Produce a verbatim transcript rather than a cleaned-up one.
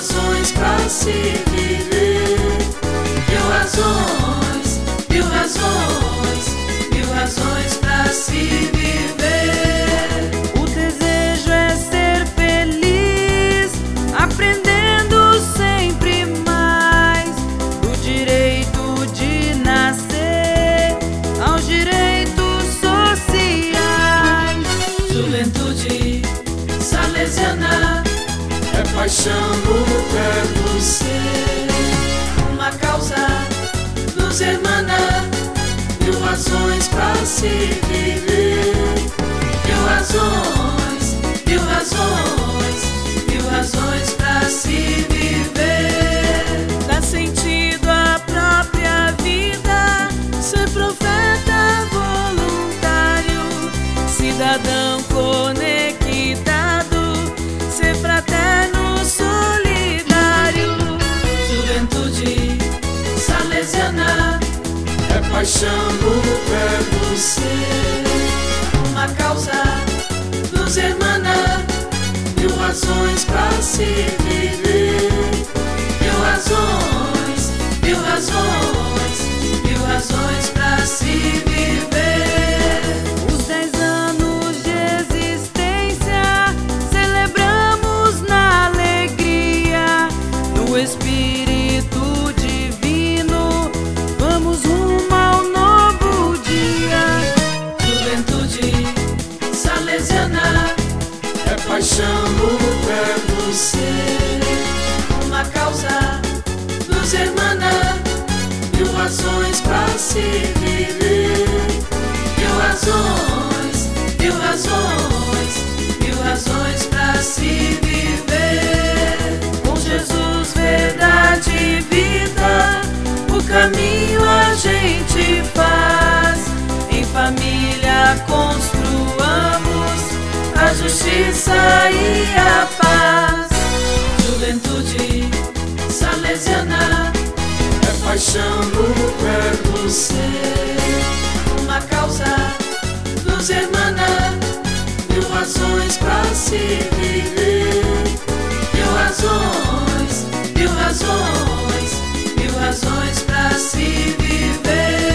razões pra se viver. Mil razões, mil razões, mil razões pra se viver. O desejo é ser feliz, aprendendo sempre mais do direito de nascer aos direitos sociais. Juventude salesiana é paixão no verbo ser, uma causa nos hermana, mil razões pra se viver. Mil razões, mil razões, mil razões pra se viver. Dá sentido à própria vida, ser profeta voluntário, cidadão conectado, ser fraterno solidário. Juventude salesiana é paixão no verbo ser, uma causa nos hermana, mil razões pra se viver. Mil razões, mil razões, mil razões pra se viver. Os dez anos de existência celebramos na alegria, no Espírito Divino vamos rumo ao novo dia. Juventude salesiana é paixão no verbo ser, uma causa nos hermana, mil razões pra se viver. Mil razões, mil razões, mil razões pra se viver. Com Jesus, verdade e vida, o caminho a gente faz. Em família construamos a justiça e a paz. Juventude salesiana é paixão no verbo ser, uma causa nos hermana, mil razões pra se viver. Mil razões, mil razões, mil razões pra se viver.